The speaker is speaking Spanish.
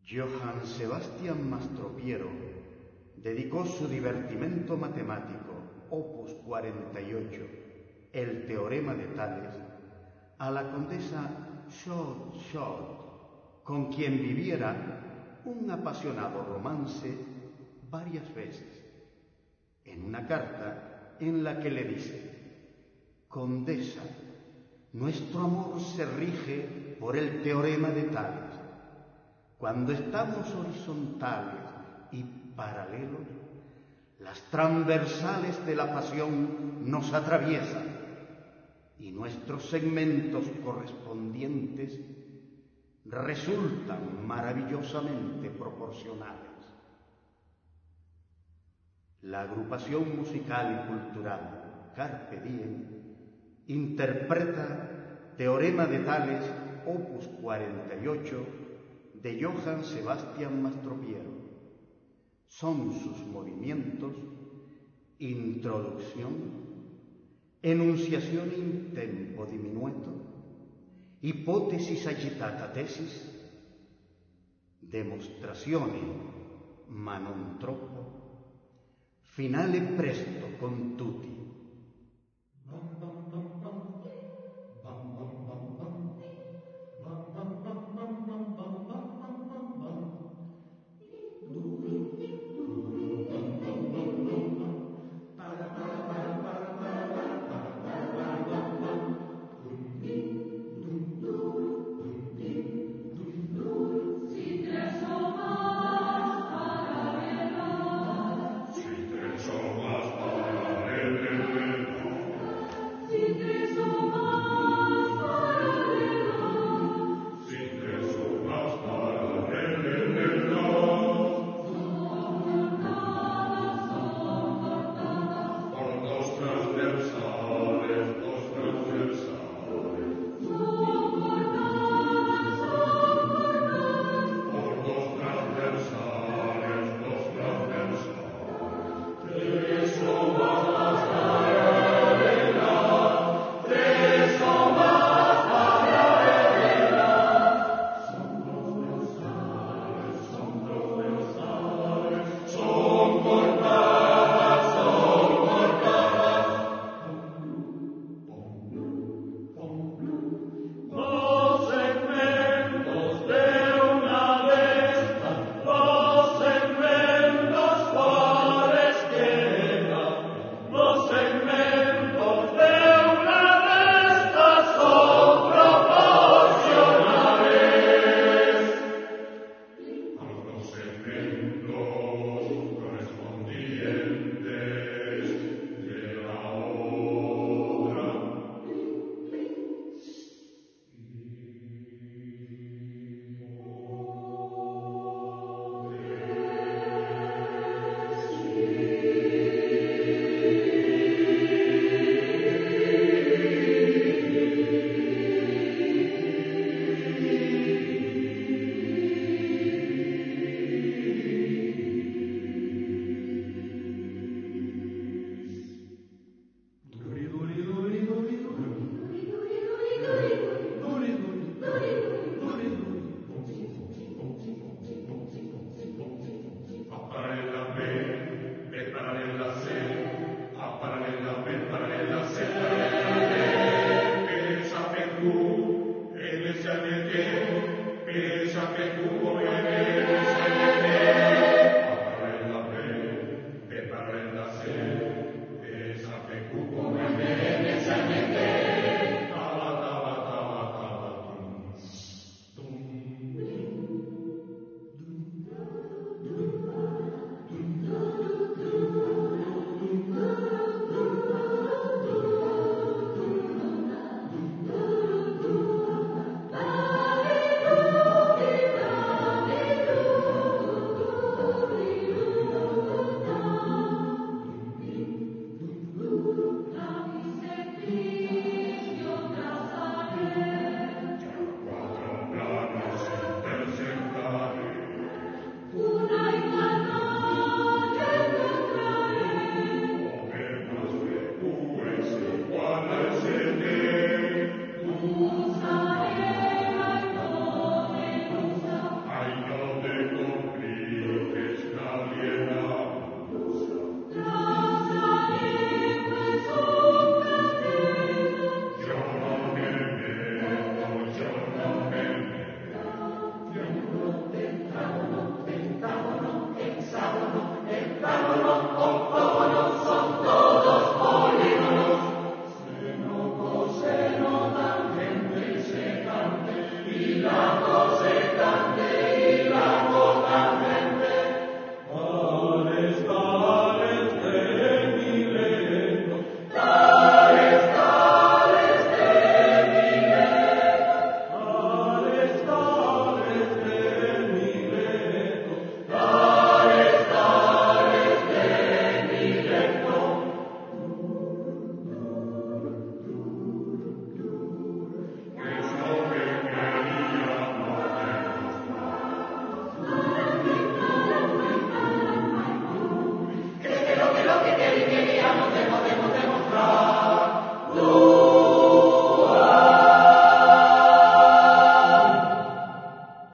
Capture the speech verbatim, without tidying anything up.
Johann Sebastian Mastropiero dedicó su divertimento matemático, opus cuarenta y ocho, el teorema de Tales, a la condesa Schott, con quien viviera un apasionado romance varias veces, en una carta en la que le dice: Condesa, nuestro amor se rige por el teorema de Tales. Cuando estamos horizontales y paralelos, las transversales de la pasión nos atraviesan y nuestros segmentos correspondientes resultan maravillosamente proporcionales. La agrupación musical y cultural Carpe Diem interpreta Teorema de Tales, opus cuarenta y ocho, de Johann Sebastian Mastropiero. Son sus movimientos: introducción, enunciación in tempo diminuito, hipótesis agitata tesis, demostrazione ma non troppo, finale presto con tutti.